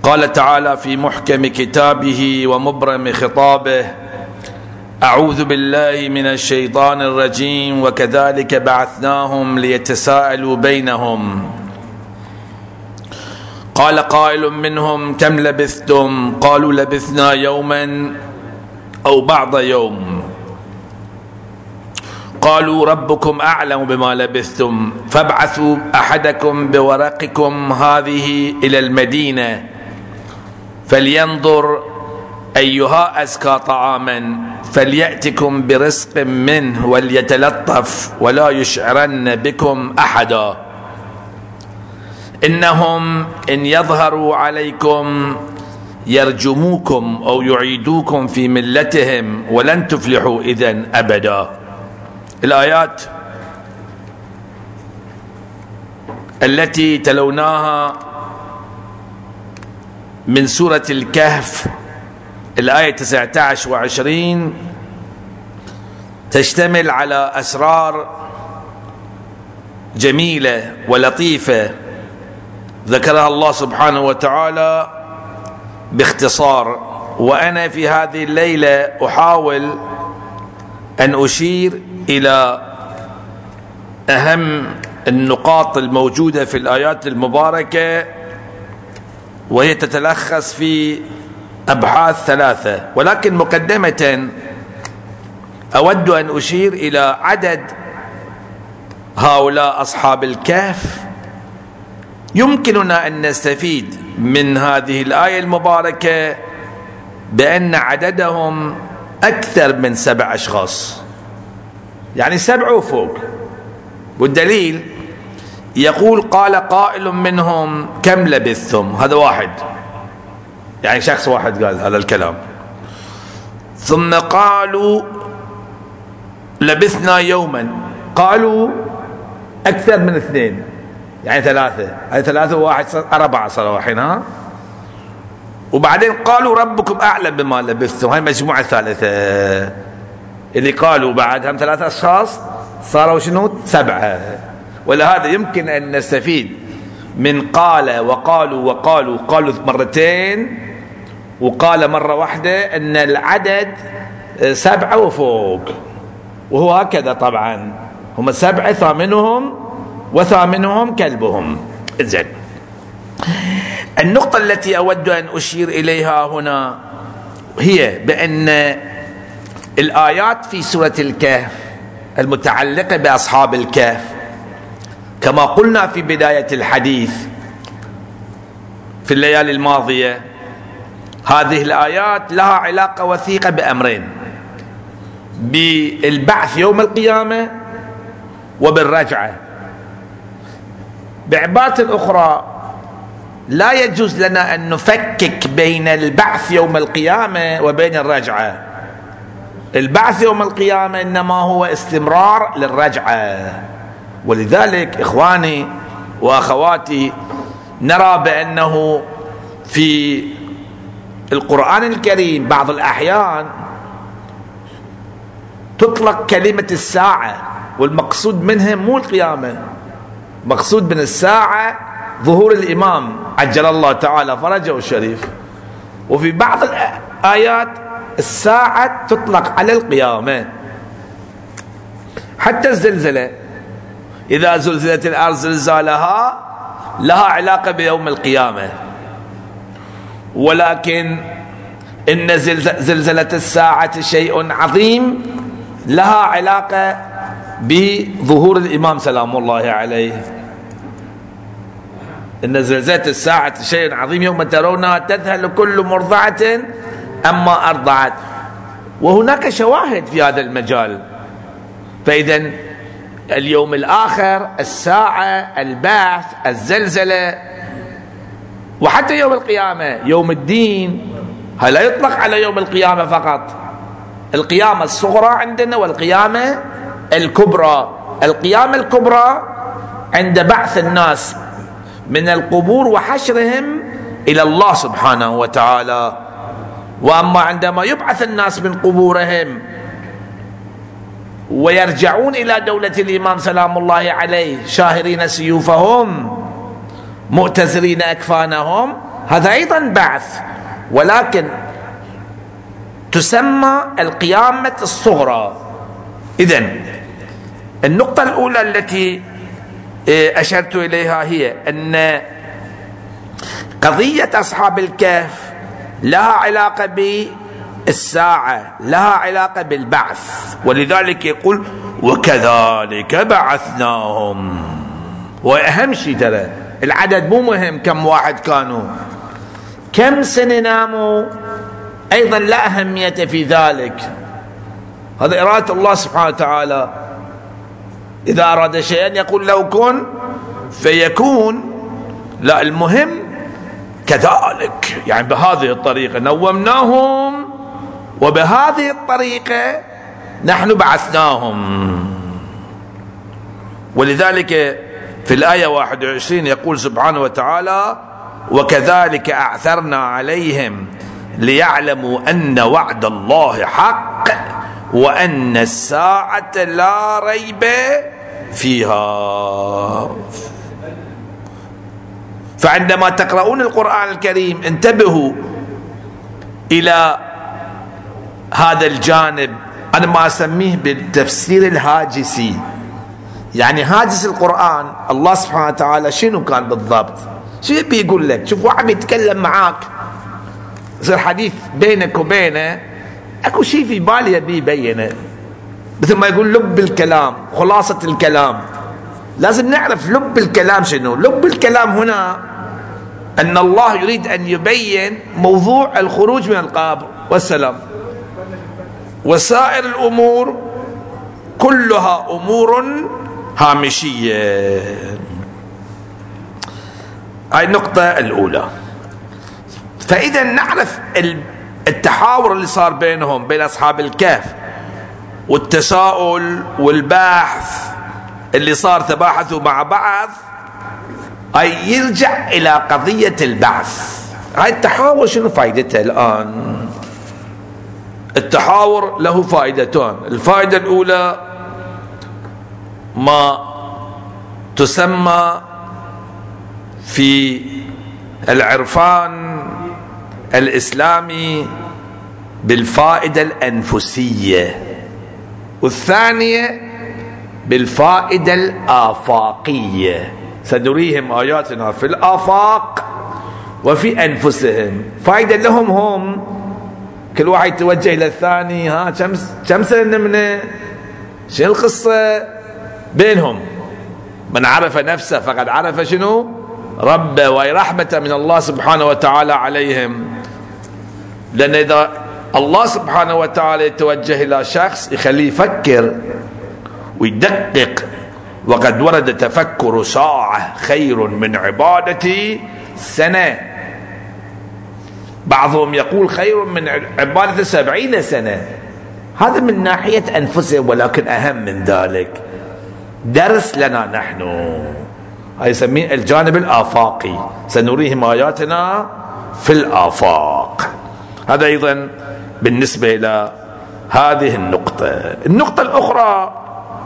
قال تعالى في محكم كتابه ومبرم خطابه: أعوذ بالله من الشيطان الرجيم وكذلك بعثناهم ليتساءلوا بينهم قال قائل منهم كم لبثتم قالوا لبثنا يوما أو بعض يوم قالوا ربكم أعلم بما لبثتم فابعثوا أحدكم بورقكم هذه إلى المدينة فلينظر أيها أزكى طعاما فليأتكم برزق منه وليتلطف ولا يشعرن بكم أحدا إنهم إن يظهروا عليكم يرجموكم أو يعيدوكم في ملتهم ولن تفلحوا إذن أبدا. الآيات التي تلوناها من سورة الكهف الآية 19 و20 تشتمل على أسرار جميلة ولطيفة ذكرها الله سبحانه وتعالى باختصار، وأنا في هذه الليلة أحاول أن أشير إلى أهم النقاط الموجودة في الآيات المباركة، وهي تتلخص في أبحاث ثلاثة. ولكن مقدمة أود أن أشير إلى عدد هؤلاء أصحاب الكهف. يمكننا أن نستفيد من هذه الآية المباركة بأن عددهم أكثر من 7 أشخاص، يعني 7 وفوق. والدليل يقول قال قائل منهم كم لبثتم، هذا واحد، يعني شخص واحد قال هذا الكلام. ثم قالوا لبثنا يوما، قالوا أكثر من 2، يعني 3، هذه 3 وواحد 4 صاروا الحين. ها، وبعدين قالوا ربكم أعلم بما لبثتم، هاي مجموعة ثالثة اللي قالوا بعد هم 3 أشخاص صاروا شنو 7. ولهذا يمكن أن نستفيد من قال وقالوا وقالوا، قالوا مرتين وقال مرة واحدة، أن العدد 7 وفوق، وهو هكذا طبعا، هم 7 ثامنهم وثامنهم كلبهم. إذن النقطة التي أود أن أشير إليها هنا هي بأن الآيات في سورة الكهف المتعلقة بأصحاب الكهف كما قلنا في بداية الحديث في الليالي الماضية، هذه الآيات لها علاقة وثيقة بأمرين: بالبعث يوم القيامة وبالرجعة. بعبارة أخرى، لا يجوز لنا أن نفكك بين البعث يوم القيامة وبين الرجعة. البعث يوم القيامة إنما هو استمرار للرجعة. ولذلك إخواني وأخواتي، نرى بأنه في القرآن الكريم بعض الأحيان تطلق كلمة الساعة، والمقصود منها مو القيامة، مقصود من الساعة ظهور الإمام عجل الله تعالى فرجه الشريف. وفي بعض الآيات الساعة تطلق على القيامة. حتى الزلزلة، إذا زلزلت الأرض زلزالها، لها علاقة بيوم القيامة. ولكن إن زلزلة الساعة شيء عظيم، لها علاقة بظهور الإمام سلام الله عليه. إن زلزلة الساعة شيء عظيم يوم ترونها تذهل كل مرضعة أما أرضعت. وهناك شواهد في هذا المجال. فإذا اليوم الآخر، الساعة، البعث، الزلزلة، وحتى يوم القيامة، يوم الدين، هل لا يطلق على يوم القيامة فقط. القيامة الصغرى عندنا والقيامة الكبرى. القيامة الكبرى عند بعث الناس من القبور وحشرهم إلى الله سبحانه وتعالى. وأما عندما يبعث الناس من قبورهم ويرجعون إلى دولة الإمام سلام الله عليه شاهرين سيوفهم مؤتزرين أكفانهم، هذا أيضا بعث، ولكن تسمى القيامة الصغرى. إذن النقطة الأولى التي أشرت إليها هي أن قضية أصحاب الكهف لها علاقة بالساعة، لها علاقة بالبعث، ولذلك يقول وكذلك بعثناهم. وأهم شيء ترى العدد مو مهم، كم واحد كانوا، كم سنة ناموا أيضا لا أهمية في ذلك. هذا إرادة الله سبحانه وتعالى، إذا أراد شيئا يقول لو كن فيكون. لا، المهم كذلك، يعني بهذه الطريقة نومناهم، وبهذه الطريقة نحن بعثناهم. ولذلك في الآية 21 يقول سبحانه وتعالى وكذلك أعثرنا عليهم ليعلموا أن وعد الله حق وأن الساعة لا ريب فيها. فعندما تقرؤون القرآن الكريم انتبهوا إلى هذا الجانب، أنا ما أسميه بالتفسير الهاجسي. يعني هاجس القرآن الله سبحانه وتعالى شنو كان بالضبط؟ شو بيقول لك؟ شوف واحد يتكلم معاك يصير حديث بينك وبينه، اكو شيء في بالي يبي يبينه، مثل ما يقول لب الكلام، خلاصة الكلام. لازم نعرف لب الكلام شنو. لب الكلام هنا أن الله يريد أن يبين موضوع الخروج من القبر والسلام، وسائر الأمور كلها أمور هامشية. هاي النقطة الأولى. فإذا نعرف التحاور اللي صار بينهم بين أصحاب الكهف، والتساؤل والبحث اللي صار، تباحثوا مع بعض، أي يرجع إلى قضية البعث. هاي التحاور شنو فائدتها الآن؟ التحاور له فائدتان. الفائدة الأولى ما تسمى في العرفان الإسلامي بالفائدة الأنفسية، والثانية بالفائدة الآفاقية. سنريهم آياتنا في الآفاق وفي أنفسهم. فائدة لهم هم، كل واحد يتوجه إلى الثاني، ها كم سنة نمنا، شنو القصة بينهم؟ من عرف نفسه فقد عرف شنو؟ ربه. وهي رحمة من الله سبحانه وتعالى عليهم، لأن إذا الله سبحانه وتعالى يتوجه إلى شخص يخليه يفكر ويدقق، وقد ورد تفكر ساعة خير من عبادة سنة. بعضهم يقول خير من عبادة 70 سنة. هذا من ناحية أنفسهم، ولكن أهم من ذلك درس لنا نحن، هذا يسميه الجانب الآفاقي. سنريهم آياتنا في الآفاق. هذا أيضا بالنسبة إلى هذه النقطة. النقطة الأخرى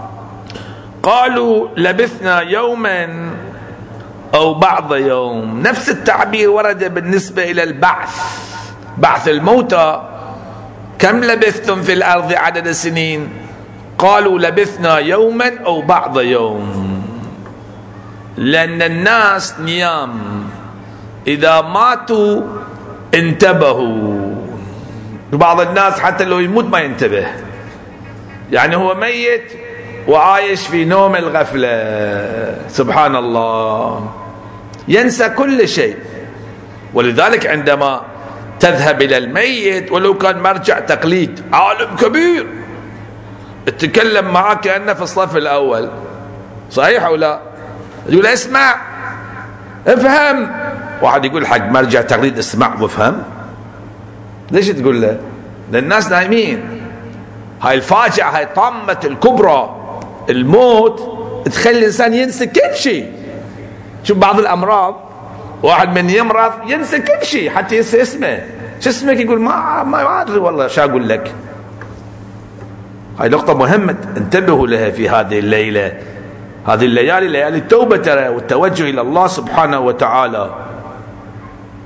قالوا لبثنا يوما أو بعض يوم. نفس التعبير ورد بالنسبة إلى البعث، بعث الموتى. كم لبثتم في الأرض عدد السنين؟ قالوا لبثنا يوما أو بعض يوم، لأن الناس نيام، إذا ماتوا انتبهوا. بعض الناس حتى لو يموت ما ينتبه، يعني هو ميت وعايش في نوم الغفلة، سبحان الله، ينسى كل شيء. ولذلك عندما تذهب إلى الميت ولو كان مرجع تقليد عالم كبير، تتكلم معه كأنه في الصف الأول، صحيح أو لا؟ يقول اسمع افهم. واحد يقول حق مرجع تقليد اسمع وافهم، ليش تقول له؟ لأن الناس نايمين. هاي الفاجعة، هاي طامة الكبرى، الموت تخلي الإنسان ينسى كل شيء. شوف بعض الأمراض، واحد من يمرض ينسى كل شيء، حتى ينسى اسمه. شو اسمك؟ يقول ما أدري والله شو أقول لك. هاي نقطة مهمة انتبهوا لها في هذه الليلة. هذه الليالي ليالي التوبة ترى، والتوجه إلى الله سبحانه وتعالى.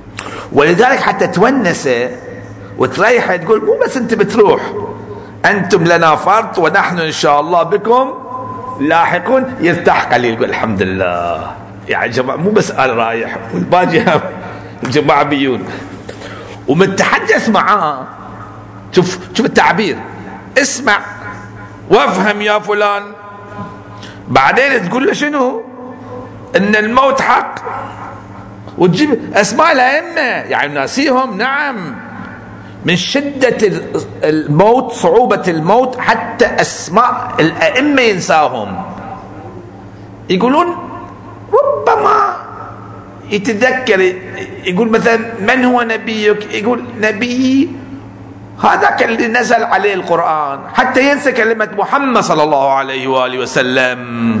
ولذلك حتى تونسه وتريحه تقول مو بس انت بتروح، انتم لنا فرط ونحن ان شاء الله بكم لاحقون. يرتاح قليل يقول الحمد لله يعني جماعة مو بس قال رايح والباقي الجماعة بيون. ومن تحدث معاه شوف التعبير، اسمع وافهم يا فلان. بعدين تقول له شنو؟ ان الموت حق، وتجيب اسماء الائمه يعني ناسيهم. نعم، من شده الموت، صعوبه الموت، حتى اسماء الائمه ينساهم. يقولون ربما يتذكر، يقول مثلا من هو نبيك؟ يقول نبيي هذاك اللي نزل عليه القرآن، حتى ينسى كلمة محمد صلى الله عليه وآله وسلم.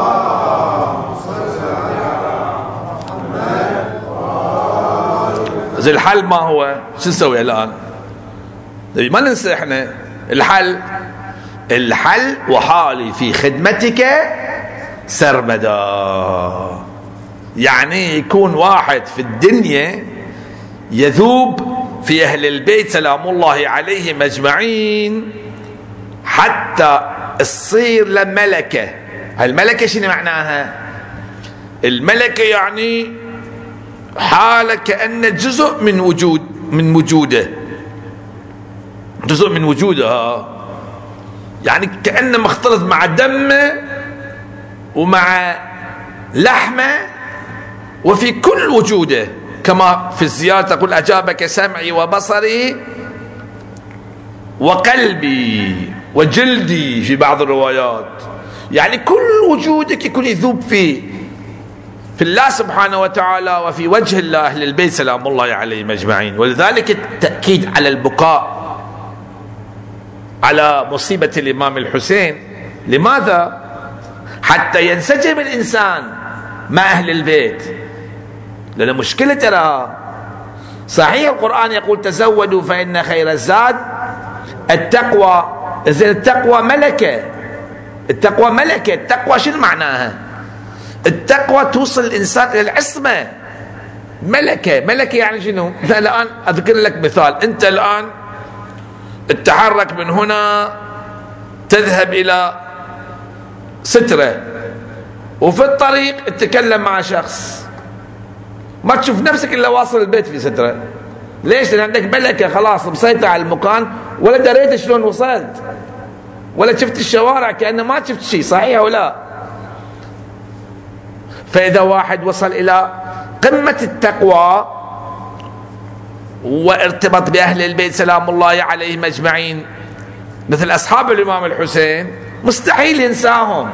زي الحل ما هو؟ شو نسوي الآن؟ ما ننسى احنا الحل وحالي في خدمتك سرمدا. يعني يكون واحد في الدنيا يذوب في أهل البيت سلام الله عليهم أجمعين حتى تصير لملكة. الملكة شنو معناها؟ الملكة يعني حالة كأن جزء من وجوده، جزء من وجودها، يعني كأنه مختلط مع دمه ومع لحمه وفي كل وجوده، كما في الزيارة تقول أجابك سمعي وبصري وقلبي وجلدي في بعض الروايات. يعني كل وجودك يكون يذوب فيه في الله سبحانه وتعالى وفي وجه الله أهل البيت سلام الله عليهم أجمعين. ولذلك التأكيد على البكاء على مصيبة الإمام الحسين. لماذا؟ حتى ينسجم الإنسان مع أهل البيت، لأن مشكلة ترى صحيح القرآن يقول تزودوا فإن خير الزاد التقوى. إذن التقوى ملكة، التقوى ملكة. التقوى شنو معناها؟ التقوى توصل الإنسان إلى العصمة. ملكة يعني شنو؟ الآن أذكر لك مثال. أنت الآن تتحرك من هنا تذهب إلى سترة، وفي الطريق تتكلم مع شخص، ما تشوف نفسك إلا واصل البيت في سترة. ليش؟ لأن عندك ملكة خلاص مسيطر على المكان، ولا دريت شلون وصلت، ولا شفت الشوارع كأنه ما شفت شيء. صحيح ولا؟ فإذا واحد وصل إلى قمة التقوى وارتبط بأهل البيت سلام الله عليهم أجمعين مثل أصحاب الإمام الحسين، مستحيل ينساهم.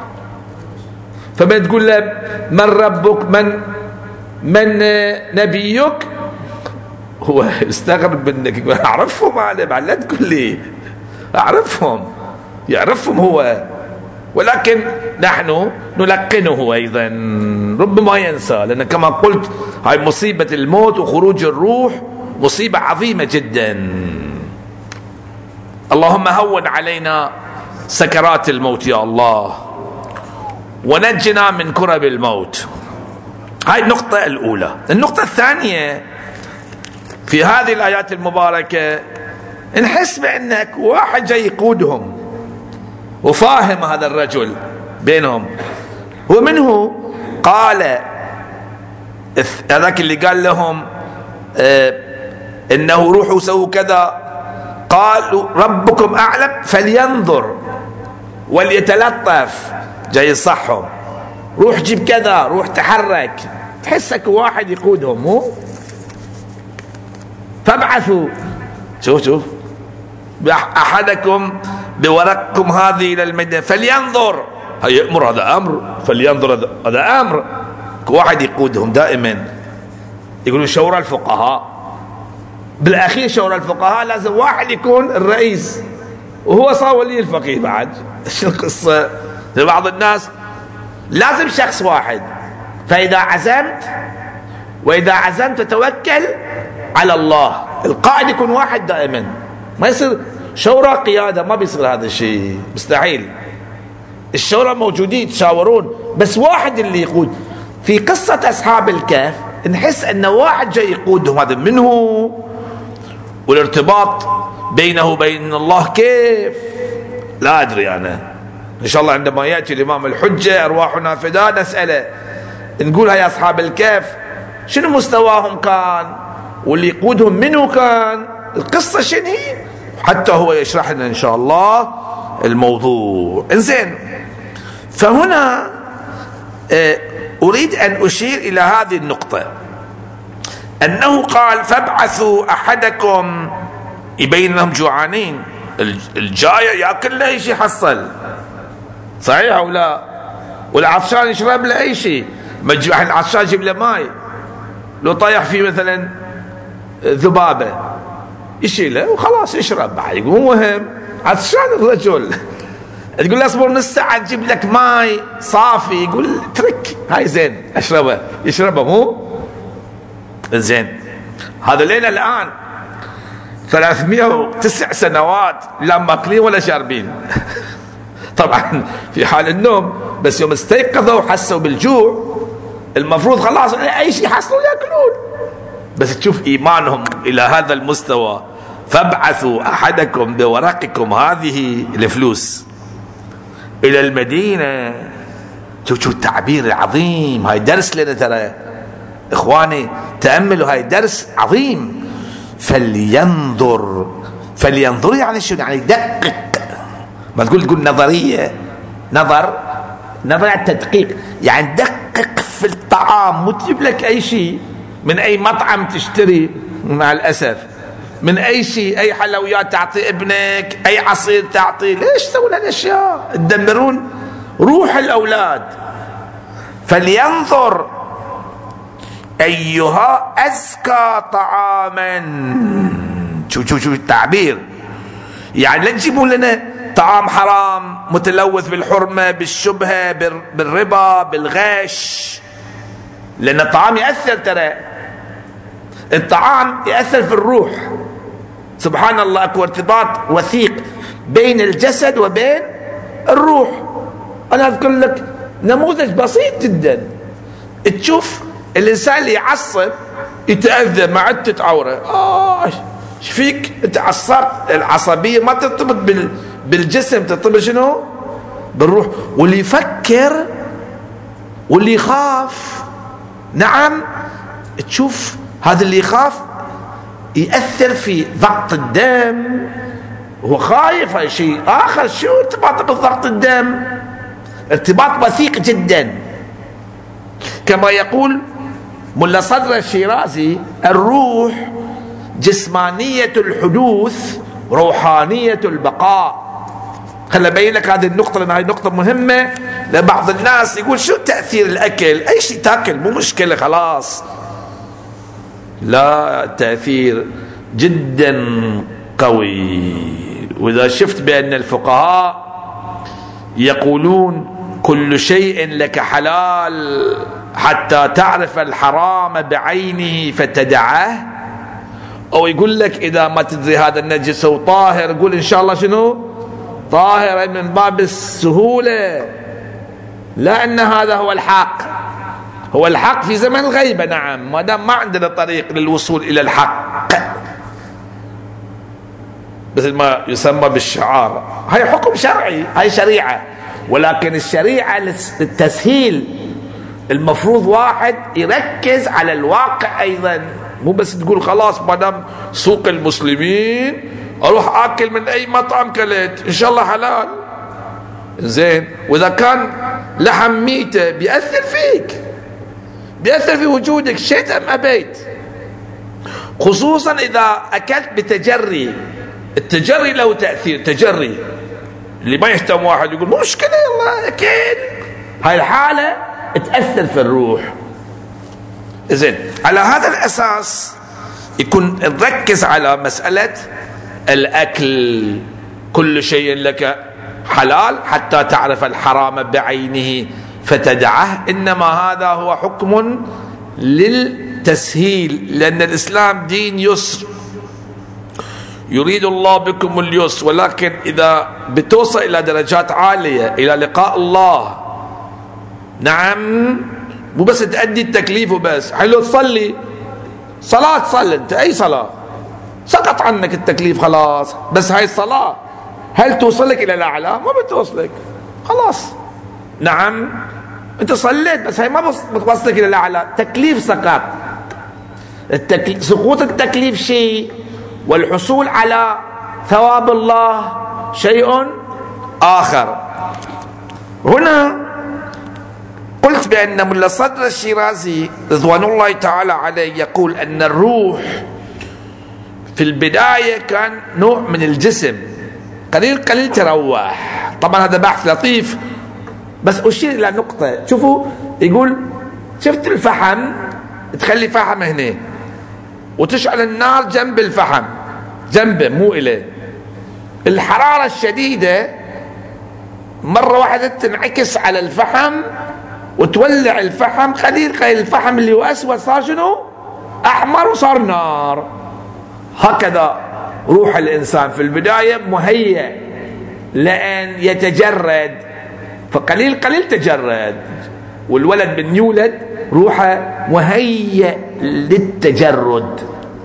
فمن تقول له من ربك، من نبيك، هو يستغرب منك. أعرفهم أنا، لا تقول لي أعرفهم، يعرفهم هو، ولكن نحن نلقنه أيضا ربما ينسى. لأن كما قلت هاي مصيبة الموت وخروج الروح مصيبة عظيمة جدا. اللهم هون علينا سكرات الموت يا الله، ونجنا من كرب الموت. هاي النقطة الأولى. النقطة الثانية في هذه الآيات المباركة، نحس بأنك واحد جاي يقودهم وفاهم هذا الرجل بينهم. ومنه قال هذاك اللي قال لهم إنه روحوا سووا كذا، قالوا ربكم أعلم فلينظر وليتلطف. جاي يصحهم، روح جيب كذا، روح تحرك. تحسك واحد يقودهم مو؟ فابعثوا، شوف أحدكم بورقكم هذه إلى المدينة فلينظر. هي يأمر، هذا أمر، فلينظر هذا أمر. واحد يقودهم دائما. يقولون شورى الفقهاء، بالأخير شورى الفقهاء لازم واحد يكون الرئيس، وهو صار ولي الفقيه بعد. شو القصة؟ لبعض الناس لازم شخص واحد. فإذا عزمت، وإذا عزمت توكل على الله. القائد يكون واحد دائما، ما يصير شورى قيادة، ما بيصير هذا الشيء، مستحيل. الشورى موجودين يتشاورون، بس واحد اللي يقود. في قصة أصحاب الكهف نحس أن واحد جاي يقودهم، هذا منه؟ والارتباط بينه وبين الله كيف؟ لا أدري أنا. إن شاء الله عندما يأتي الإمام الحجة أرواحنا فداء نسأله، نقول يا أصحاب الكهف شنو مستواهم كان، واللي يقودهم منه كان، القصة شنو هي، حتى هو يشرح لنا إن شاء الله الموضوع. إنزين، فهنا أريد أن أشير إلى هذه النقطة، أنه قال فابعثوا أحدكم، يبين لهم جوعانين، الجاية يأكل له أي شيء حصل، صحيح أو لا؟ والعطشان يشرب له أي شيء، العطشان يجيب له ماي، لو طايح فيه مثلا ذبابة يشيله وخلاص يشرب بعد، يقول مو مهم، عطشان الرجل. تقول له اصبر نص ساعة تجيب لك ماي صافي، يقول اترك هاي زين اشربه، يشربه مو زين. هذا لين الآن 309 سنوات لا ماكلين ولا شاربين. طبعا في حال النوم، بس يوم استيقظوا وحسوا بالجوع المفروض خلاص اي شيء حصلوا ياكلون. بس تشوف ايمانهم الى هذا المستوى، فابعثوا احدكم بورقكم هذه الفلوس الى المدينة. شوف التعبير العظيم، هاي درس لنا ترى اخواني، تأملوا، هاي درس عظيم. فلينظر يعني شو يعني؟ دقق، ما تقول نظرية، نظر على التدقيق، يعني دقق في الطعام، مو تجيب لك اي شيء من اي مطعم تشتري، مع الاسف من اي شيء، اي حلويات تعطي ابنك، اي عصير تعطي، ليش تسوون هالاشياء؟ تدمرون روح الاولاد. فلينظر ايها ازكى طعاما. شو التعبير، يعني لا تجيبوا لنا طعام حرام متلوث بالحرمة، بالشبهة، بالربا، بالغش، لأن الطعام يأثر، ترى الطعام يأثر في الروح. سبحان الله، اكو ارتباط وثيق بين الجسد وبين الروح. أنا أذكر لك نموذج بسيط جدا، تشوف الإنسان اللي يعصب يتأذى، معدة عورة، ايش فيك؟ انت عصبت. العصبية ما ترتبط بالجسم، ترتبط شنو؟ بالروح. واللي يفكر واللي يخاف، نعم، تشوف هذا اللي يخاف يأثر في ضغط الدم، هو خايف، هاي شيء آخر. شو ارتباطه بالضغط الدم؟ ارتباط وثيق جدا. كما يقول ملا صدر الشيرازي: الروح جسمانية الحدوث، روحانية البقاء. خلي أبين لك هذه النقطة، لأن هذه نقطة مهمة لبعض الناس. يقول شو تأثير الأكل؟ أي شيء تاكل مو مشكلة خلاص. لا، تأثير جدا قوي. وإذا شفت بأن الفقهاء يقولون كل شيء لك حلال حتى تعرف الحرام بعينه فتدعه، أو يقول لك إذا ما تدري هذا النجس وطاهر، قول إن شاء الله شنو؟ طاهر، من باب السهولة، لا أن هذا هو الحق. هو الحق في زمن الغيبة، نعم، ما دام ما عندنا طريق للوصول إلى الحق، مثل ما يسمى بالشعار. هاي حكم شرعي، هاي شريعة، ولكن الشريعة للتسهيل المفروض واحد يركز على الواقع أيضا، مو بس تقول خلاص ما دام سوق المسلمين اروح اكل من اي مطعم كلت ان شاء الله حلال. زين، واذا كان لحم ميته بيأثر فيك، بيأثر في وجودك شئت ام ابيت، خصوصا اذا اكلت بتجري. التجري له تأثير، تجري اللي ما يهتم واحد يقول مو مشكلة يلا اكل، هاي الحالة تأثر في الروح. زين، على هذا الأساس يكون نركز على مسألة الأكل. كل شيء لك حلال حتى تعرف الحرام بعينه فتدعه. إنما هذا هو حكم للتسهيل، لأن الإسلام دين يسر، يريد الله بكم اليسر. ولكن إذا بتوصل إلى درجات عالية، إلى لقاء الله، نعم، مو بس تأدي التكليف وبس. حلو تصلي صلاة، تصلي انت اي صلاة، سقط عنك التكليف خلاص، بس هاي الصلاة هل توصلك الى الاعلى؟ ما بتوصلك خلاص. نعم انت صليت بس هاي ما بتوصلك الى الاعلى، تكليف سقط. سقوط التكليف شيء، والحصول على ثواب الله شيء آخر. هنا قلت بأن ملا صدر الشيرازي رضوان الله تعالى عليه يقول أن الروح في البداية كان نوع من الجسم، قليل قليل تروح. طبعا هذا بحث لطيف، بس أشير إلى نقطة. شوفوا يقول شفت الفحم، تخلي فحم هنا وتشعل النار جنب الفحم، جنبه مو إليه. الحرارة الشديدة مرة واحدة تنعكس على الفحم وتولع الفحم، قليل قليل الفحم اللي هو أسود صار شنو؟ أحمر وصار نار. هكذا روح الإنسان في البداية مهيأ لأن يتجرد، فقليل قليل تجرد. والولد من يولد روحه مهيأ للتجرد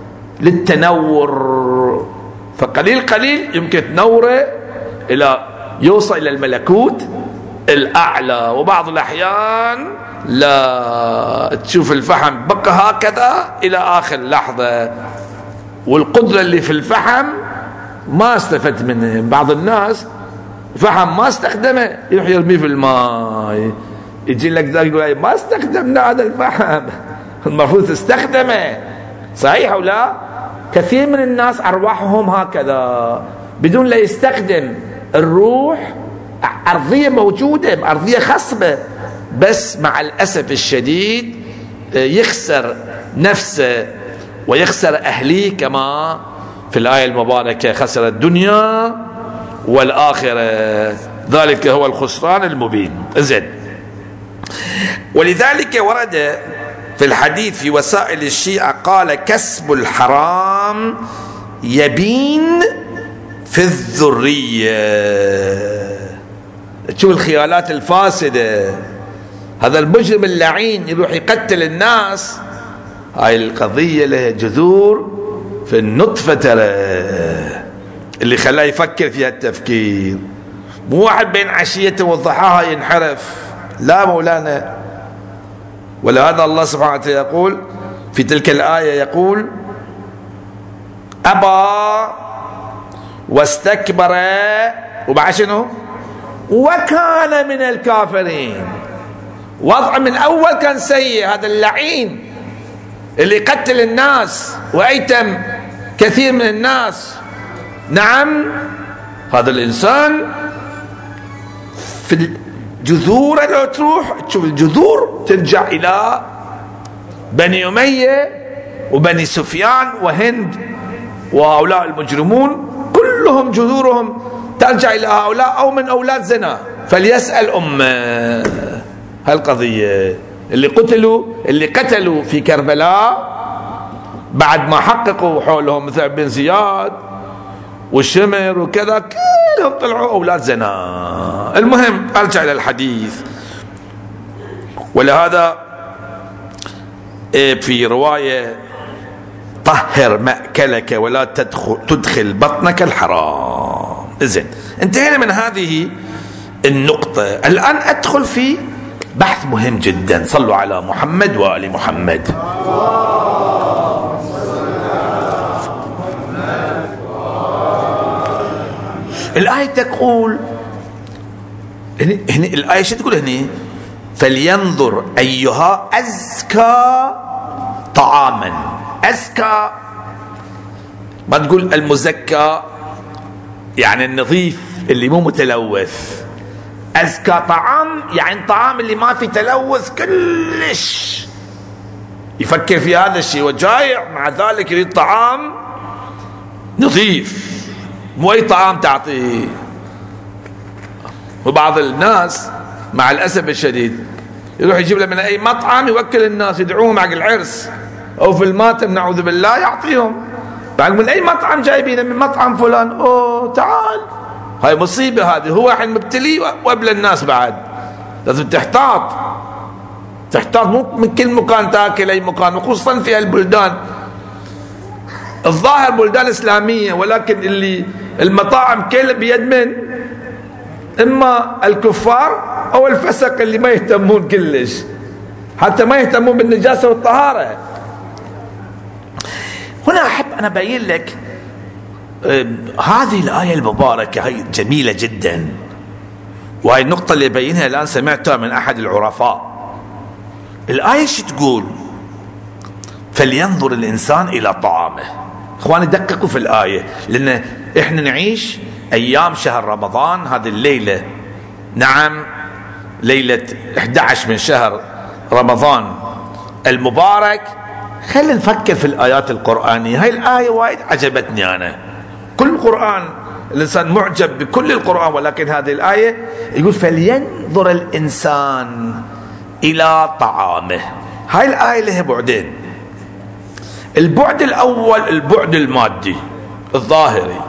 للتنور، فقليل قليل يمكن تنوره إلى يوصل إلى الملكوت الأعلى. وبعض الأحيان لا تشوف الفحم بقى هكذا إلى آخر لحظة، والقدرة اللي في الفحم ما استفدت منه. بعض الناس فحم ما استخدمه يروح يرميه في الماء، يجي لك ذاك يقول ما استخدمنا هذا الفحم، المفروض تستخدمه. صحيح أو لا؟ كثير من الناس أرواحهم هكذا بدون لا يستخدم الروح. أرضية موجودة، أرضية خصبة، بس مع الأسف الشديد يخسر نفسه ويخسر أهليه، كما في الآية المباركة خسر الدنيا والآخرة، ذلك هو الخسران المبين. زين، ولذلك ورد في الحديث في وسائل الشيعة قال كسب الحرام يبين في الذرية. تشوف الخيالات الفاسدة، هذا المجرم اللعين يروح يقتل الناس، هاي القضية لها جذور في النطفة ترى، اللي خلاه يفكر فيها التفكير. مو واحد بين عشيته وضحاها ينحرف، لا مولانا. ولهذا الله سبحانه وتعالى يقول في تلك الآية، يقول أبى واستكبر وبعد شنو؟ وكان من الكافرين. وضع من أول كان سيء، هذا اللعين اللي قتل الناس وأيتم كثير من الناس. نعم، هذا الإنسان في الجذور لو تروح تشوف الجذور ترجع إلى بني أمية وبني سفيان وهند وهؤلاء المجرمون، كلهم جذورهم ترجع إلى هؤلاء أو من أولاد زنا. فليسأل أمه هالقضية. اللي قتلوا في كربلاء بعد ما حققوا حولهم مثل بن زياد والشمر وكذا، كلهم طلعوا أولاد زنا. المهم أرجع إلى الحديث. ولهذا في رواية طهر مأكلك ولا تدخل بطنك الحرام. إذن انتهينا من هذه النقطة. الآن أدخل في بحث مهم جدا. صلوا على محمد وآل محمد. الآية تقول هنا الآية شو تقول هنا؟ فلينظر أيها أزكى طعاما. أزكى ما تقول المزكى يعني النظيف اللي مو متلوث. أزكى طعام يعني طعام اللي ما في تلوث كلش. يفكر في هذا الشيء وجايع، مع ذلك يريد طعام نظيف، مو أي طعام تعطيه. وبعض الناس مع الأسف الشديد يروح يجيب له من أي مطعم يوكل الناس يدعوهم حق العرس أو في الماتم نعوذ بالله يعطيهم. بعد من أي مطعم جايبينه؟ من مطعم فلان. أوه تعال، هاي مصيبة. هذه هو واحد مبتلي وقبل الناس بعد، لازم تحتاط. تحتاج مو من كل مكان تاكل اي مكان، خصوصا في البلدان الظاهر بلدان اسلاميه، ولكن اللي المطاعم كلها بيد من؟ اما الكفار او الفسق اللي ما يهتمون كلش، حتى ما يهتمون بالنجاسه والطهاره. هنا احب انا ابين لك هذه الايه المباركه، هي جميله جدا، وهي النقطه اللي بينها الان سمعتها من احد العرفاء. الايه شو تقول؟ فلينظر الانسان الى طعامه. اخواني دققوا في الايه، لان احنا نعيش ايام شهر رمضان، هذه الليله نعم ليله 11 من شهر رمضان المبارك. خلينا نفكر في الايات القرانيه. هاي الايه وايد عجبتني انا. كل القران الانسان معجب بكل القران، ولكن هذه الايه يقول فلينظر الانسان الى طعامه. هاي الايه لها بعدين. البعد الاول البعد المادي الظاهري،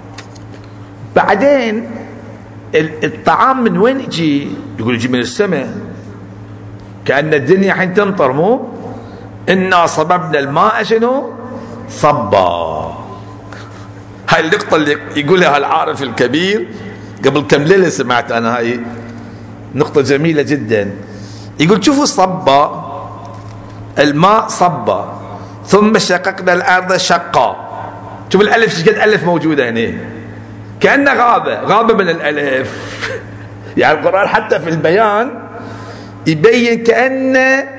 بعدين الطعام من وين يجي؟ يقول يجي من السماء، كأن الدنيا حين تمطر، مو إنا صببنا الماء شنو؟ صبا. هاي النقطة اللي يقولها العارف الكبير قبل كم ليلة سمعت أنا، هاي نقطة جميلة جدا. يقول شوفوا صبا، الماء صبا، ثم شققنا الأرض شقا. شوف الألف شقد ألف موجودة هنا، كأنه غابة من الألف. يعني القرآن حتى في البيان يبين كأن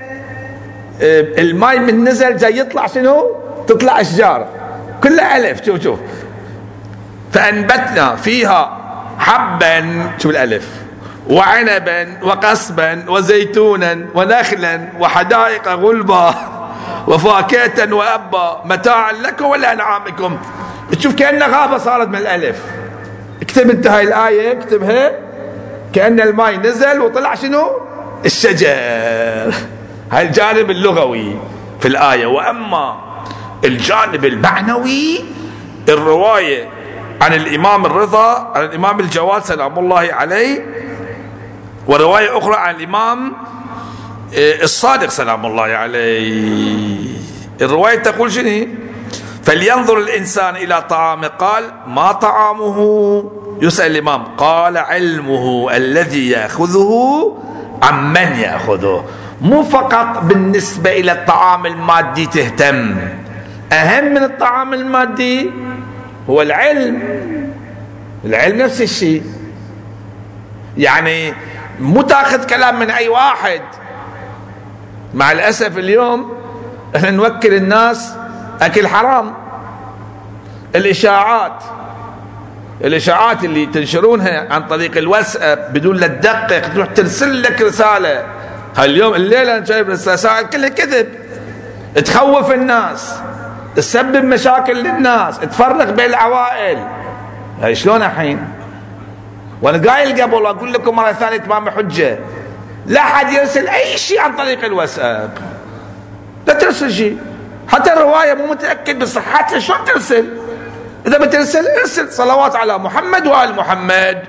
الماء من نزل جاي يطلع شنو؟ تطلع أشجار كلها ألف. شوف فأنبتنا فيها حبا، شوف الألف، وعنبا وقصبا وزيتونا ونخلا وحدائق غلبا وفاكهة وأبا متاعا لكم ولأنعامكم. تشوف كأنها غابة صارت من الألف. اكتب انت هاي الآية، اكتبها كأن الماء نزل وطلع شنو؟ الشجر. هاي الجانب اللغوي في الآية. وأما الجانب المعنوي، الرواية عن الإمام الرضا، عن الإمام الجواد سلام الله عليه، ورواية أخرى عن الإمام الصادق سلام الله عليه. الرواية تقول شنو؟ فلينظر الإنسان إلى طعامه، قال ما طعامه؟ يسأل الإمام، قال علمه الذي يأخذه عمن يأخذه. مو فقط بالنسبة إلى الطعام المادي تهتم، أهم من الطعام المادي هو العلم. العلم نفس الشيء، يعني مو تاخذ كلام من أي واحد. مع الأسف اليوم احنا نوكل الناس أكل حرام. الإشاعات اللي تنشرونها عن طريق الواتساب بدون لا تدقق، تروح ترسل لك رسالة. هاليوم الليلة أنا شايف رسائل كلها كذب، تخوف الناس، تسبب مشاكل للناس، تفرق بين العوائل. هاي شلون الحين؟ وأنا قايل قبل أقول لكم مرة ثانية تمام حجة، لا أحد يرسل أي شيء عن طريق الواتساب، لا ترسل شيء. حتى الرواية مو متأكد بصحتها، شلون ترسل؟ إذا بترسل ارسل صلوات على محمد وآل محمد.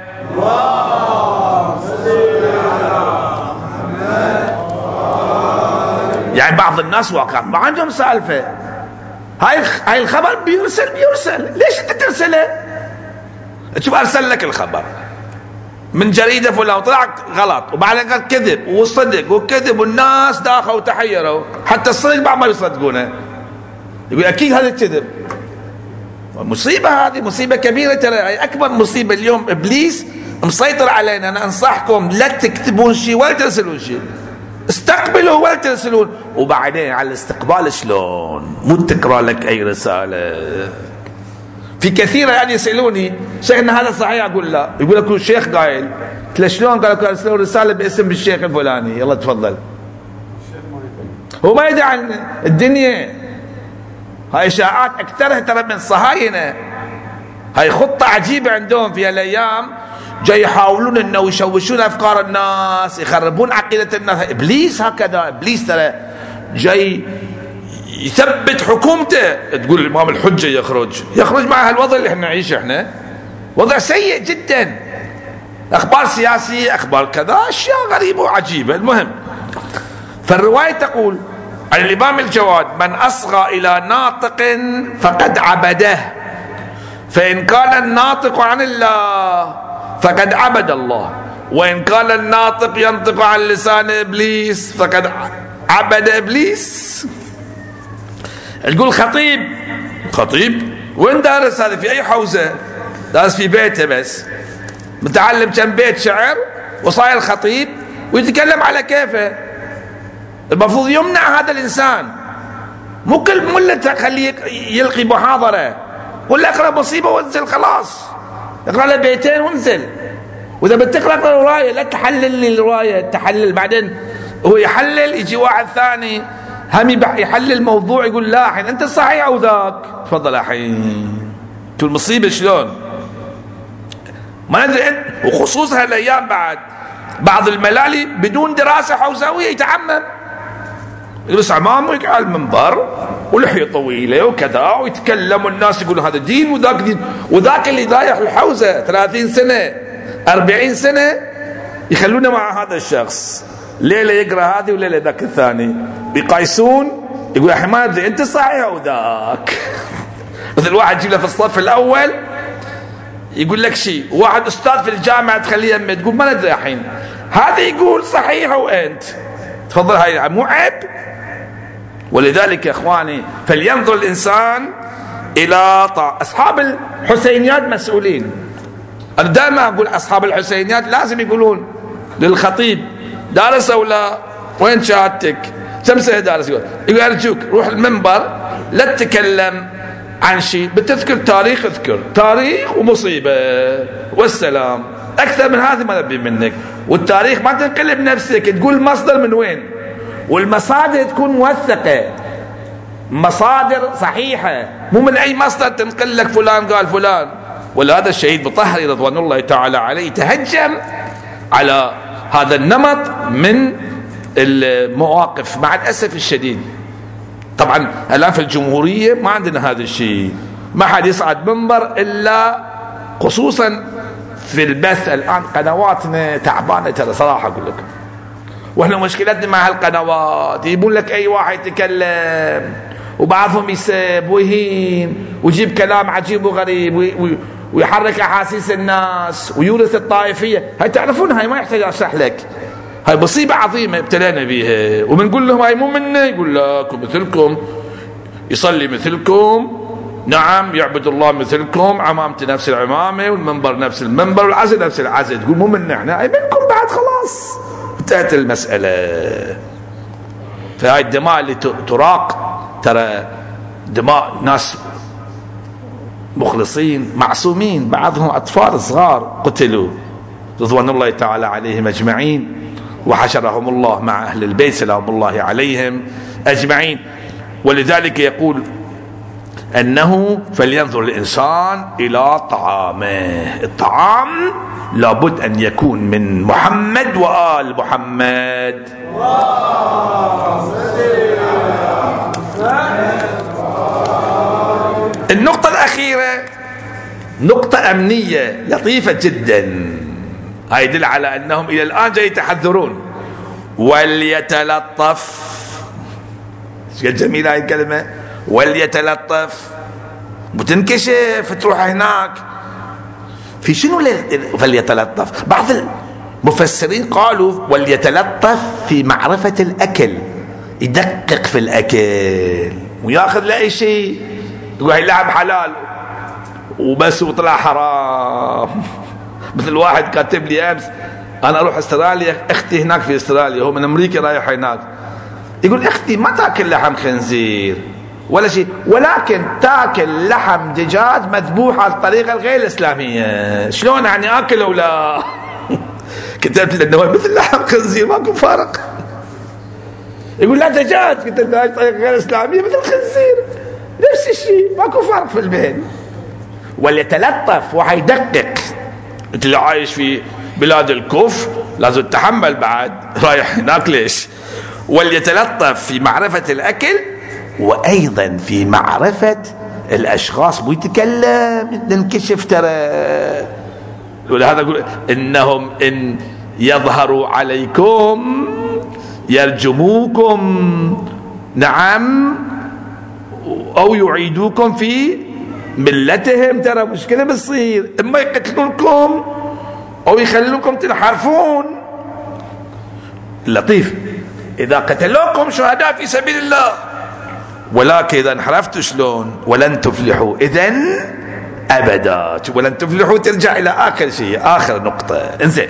يعني بعض الناس واقعات ما عندهم سالفة، هاي الخبر بيرسل ليش انت ترسله؟ شوف ارسل لك الخبر من جريدة فلان طلع غلط، وبعدين قال كذب وصدق وكذب، والناس داخلوا وتحيروا، حتى الصدق بعض ما يصدقونه، يقول اكيد هذا كذب. مصيبة، هذه مصيبة كبيرة ترى. هاي اكبر مصيبة اليوم، ابليس مسيطر علينا. انا انصحكم لا تكتبون شيء ولا ترسلون شيء، استقبلوا ولا ترسلون. وبعدين على الاستقبال شلون؟ مو تقرا لك اي رسالة. في كثير يعني يسألوني شيخنا هذا صحيح؟ اقول لا. يقول لك الشيخ قايل. قلت له شلون؟ قال لك ارسلوا رسالة باسم الشيخ الفلاني. يلا تفضل. هو ما يدري عن الدنيا. هاي اشاعات اكثرها ترى من صهاينة. هاي خطة عجيبة عندهم في هالايام، جاي يحاولون انه يشوشون افكار الناس، يخربون عقيدة الناس. ابليس هكذا، ابليس ترى جاي يثبت حكومته. تقول الامام الحجة يخرج مع هالوضع اللي احنا نعيشه. احنا وضع سيء جدا، اخبار سياسية، اخبار كذا، اشياء غريبة وعجيبة. المهم فالرواية تقول عن الإمام الجواد: من أصغى إلى ناطق فقد عبده، فإن كان الناطق عن الله فقد عبد الله، وإن كان الناطق ينطق عن لسان إبليس فقد عبد إبليس. تقول خطيب وين دارس هذا؟ في أي حوزة؟ دارس في بيته بس، متعلم كم بيت شعر وصاير خطيب ويتكلم على كيفه. المفروض يمنع هذا الإنسان، مو كل ملة خليه يلقي محاضرة، قل له اقرأ مصيبة وانزل خلاص، اقرأ له بيتين وانزل. وإذا بتقرأ رواية لا تحلل لي الرواية، تحلل بعدين هو يحلل، يجي واحد ثاني هم يحلل الموضوع يقول لا الحين أنت صحيح أو ذاك، تفضل الحين. شو المصيبة شلون؟ ما ندري. وخصوصا هالأيام بعض الملالي بدون دراسة حوزوية يتعمم، يلبس عمامه على المنبر ولحية طويلة وكذا ويتكلم، والناس يقولون هذا دين وذاك دين، وذاك اللي ضايح الحوزة 30 سنة 40 سنة يخلونه مع هذا الشخص، ليلة يقرأ هذه وليلة ذاك الثاني، بيقايسون يقول يا أخي ما أدري أنت صحيح أو ذاك. مثل واحد يجيب له في الصف الأول يقول لك شيء، واحد أستاذ في الجامعة تخليه يمه تقول ما ندري الحين هذا يقول صحيح وأنت تفضل، هاي مو عيب؟ ولذلك يا إخواني فلينظر الإنسان إلى أصحاب الحسينيات مسؤولين. أنا دائما أقول أصحاب الحسينيات لازم يقولون للخطيب دارس أو لا، وين شهادتك، كم سنة دارس، يقول أرجوك روح المنبر لا تتكلم عن شيء، بتذكر تاريخ اذكر تاريخ ومصيبة والسلام، أكثر من هذا ما نبي منك. والتاريخ ما تنقلب نفسك، تقول مصدر من وين، والمصادر تكون موثقة، مصادر صحيحة، مو من أي مصدر تنقل لك فلان قال فلان. ولهذا الشهيد بطهري رضوان الله تعالى عليه تهجم على هذا النمط من المواقف مع الأسف الشديد. طبعا الآن في الجمهورية ما عندنا هذا الشيء، ما حد يصعد منبر إلا خصوصا في البث. الآن قنواتنا تعبانة ترى صراحة أقول لك، واحنا مشكلتنا مع هالقنوات يجيبون لك أي واحد يتكلم وبعضهم يسب ويهين ويجيب كلام عجيب وغريب ويحرك أحاسيس الناس ويورث الطائفية. هاي تعرفون، هاي ما يحتاج أشرح لك، هاي مصيبة عظيمة ابتلينا بيها. وبنقول لهم هاي مو منا، يقول لك مثلكم يصلي مثلكم، نعم يعبد الله مثلكم، عمامته نفس العمامة والمنبر نفس المنبر والعزل نفس العزل، تقول مو منا احنا، هاي منكم بعد خلاص انتهت المسألة. فهاي الدماء اللي تراق ترى دماء ناس مخلصين معصومين، بعضهم أطفال صغار قتلوا رضوان الله تعالى عليهم أجمعين، وحشرهم الله مع أهل البيت سلام الله عليهم أجمعين. ولذلك يقول أنه فلينظر الإنسان إلى طعامه، الطعام لابد أن يكون من محمد وآل محمد. النقطة الأخيرة نقطة أمنية لطيفة جدا، هاي يدل على أنهم إلى الآن جاي يتحذرون. وليتلطف، جميلة هاي الكلمة، وليتلطف، بتنكشف تروح هناك في شنو فليتلطف. بعض المفسرين قالوا وليتلطف في معرفة الأكل، يدقق في الأكل وياخذ لأي شيء، يقول هاي لعب حلال وبس وطلع حرام. مثل واحد كاتب لي أمس أنا أروح استراليا، أختي هناك في استراليا، هو من أمريكا رايح هناك، يقول أختي ما تأكل لحم خنزير ولا شيء، ولكن تأكل لحم دجاج مذبوح على الطريقة الغير الإسلامية. شلون يعني أكل ولا؟ كتبت له إنه مثل لحم خنزير ماكو فرق. يقول لا دجاج، قلت له طريقة غير إسلامية مثل الخنزير نفس الشيء ماكو فرق في البين. وليتلطف وحيدقق. انت اللي عايش في بلاد الكفر لازم تتحمل بعد، رايح هناك ليش؟ وليتلطف في معرفة الأكل وأيضا في معرفة الأشخاص، مو يتكلم ننكشف ترى. ولهذا أقول إنهم إن يظهروا عليكم يرجموكم، نعم، أو يعيدوكم في ملتهم. ترى مشكلة بتصير، إما يقتلونكم أو يخلوكم تنحرفون. لطيف، إذا قتلوكم شهداء في سبيل الله، ولكن إذا انحرفتوا شلون؟ ولن تفلحوا إذن أبدا. ولن تفلحوا ترجع إلى آخر شيء، آخر نقطة. انزين،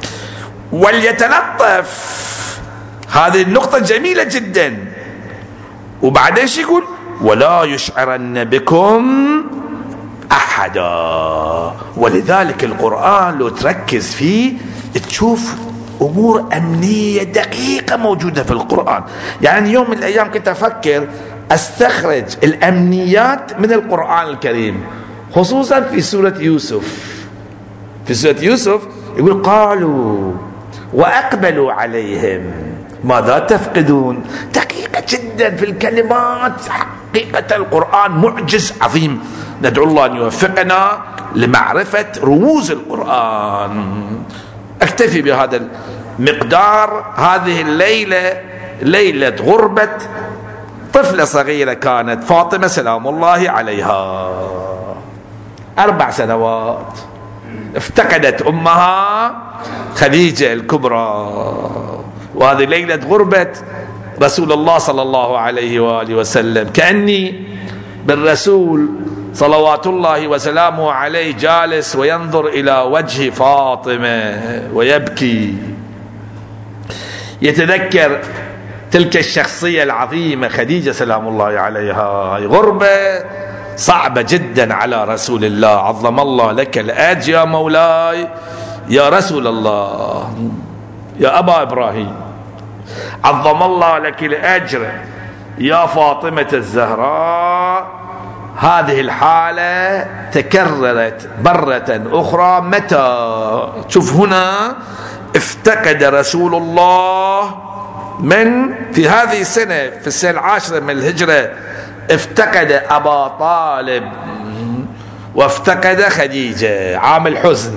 وليتلطف، هذه النقطة جميلة جدا. وبعد ايش يقول؟ ولا يشعرن بكم أحدا. ولذلك القرآن لو تركز فيه تشوف أمور أمنية دقيقة موجودة في القرآن. يعني يوم من الأيام كنت أفكر أستخرج الأمنيات من القرآن الكريم، خصوصا في سورة يوسف. في سورة يوسف يقول قالوا وأقبلوا عليهم ماذا تفقدون. دقيقة جدا في الكلمات. حقيقة القرآن معجز عظيم. ندعو الله أن يوفقنا لمعرفة رموز القرآن. أكتفي بهذا المقدار. هذه الليلة ليلة غربة طفلة صغيرة كانت، فاطمة سلام الله عليها، 4 سنوات، افتقدت أمها خديجة الكبرى. وهذه ليلة غربة رسول الله صلى الله عليه وآله وسلم. كأني بالرسول صلوات الله وسلامه عليه جالس وينظر إلى وجه فاطمة ويبكي، يتذكر تلك الشخصية العظيمة خديجة سلام الله عليها. غربة صعبة جدا على رسول الله. عظم الله لك الأجر يا مولاي يا رسول الله يا أبا إبراهيم، عظم الله لك الأجر يا فاطمة الزهراء. هذه الحالة تكررت مرة أخرى. متى؟ شوف هنا افتقد رسول الله في هذه السنة، في السنة 10 من الهجرة، افتقد أبا طالب وافتقد خديجة، عام الحزن.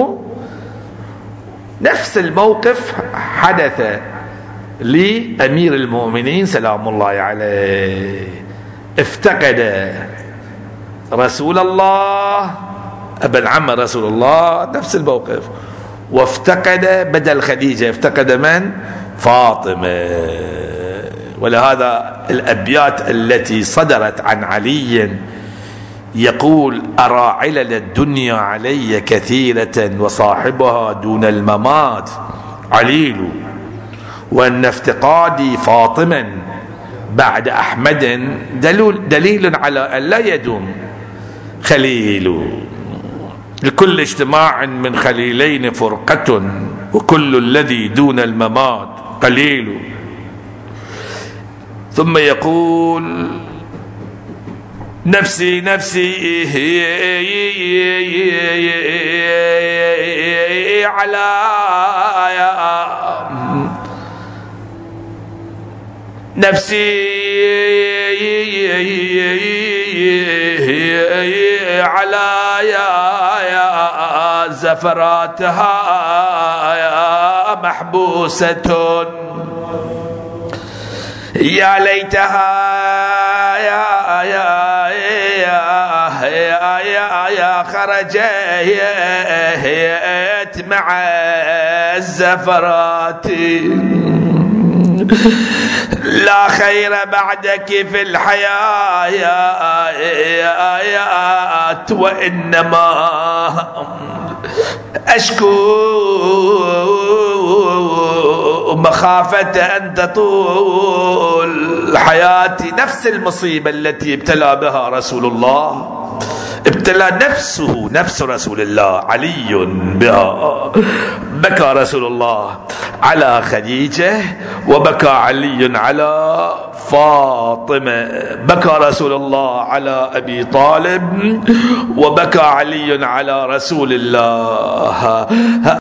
نفس الموقف حدث لأمير المؤمنين سلام الله عليه. افتقد رسول الله، ابن عم رسول الله، نفس الموقف. وافتقد بدل خديجة افتقد من؟ فاطمة. ولهذا الأبيات التي صدرت عن علي يقول أرى علل الدنيا علي كثيرة وصاحبها دون الممات عليل، وأن افتقادي فاطما بعد أحمد دليل على أن لا يدوم خليل. لكل اجتماع من خليلين فرقة، وكل الذي دون الممات قليل. ثم يقول نفسي نفسي على نفسي على يا زفراتها يا محبوسة، يا ليتها يا خرجت مع الزفرات، لا خير بعدك في الحياة يا وإنما أشكو مخافة أن تطول حياتي. نفس المصيبة التي ابتلى بها رسول الله، ابتلى نفسه نفس رسول الله علي بها. بكى رسول الله على خديجة، وبكى علي على فاطمة. بكى رسول الله على أبي طالب، وبكى علي على رسول الله.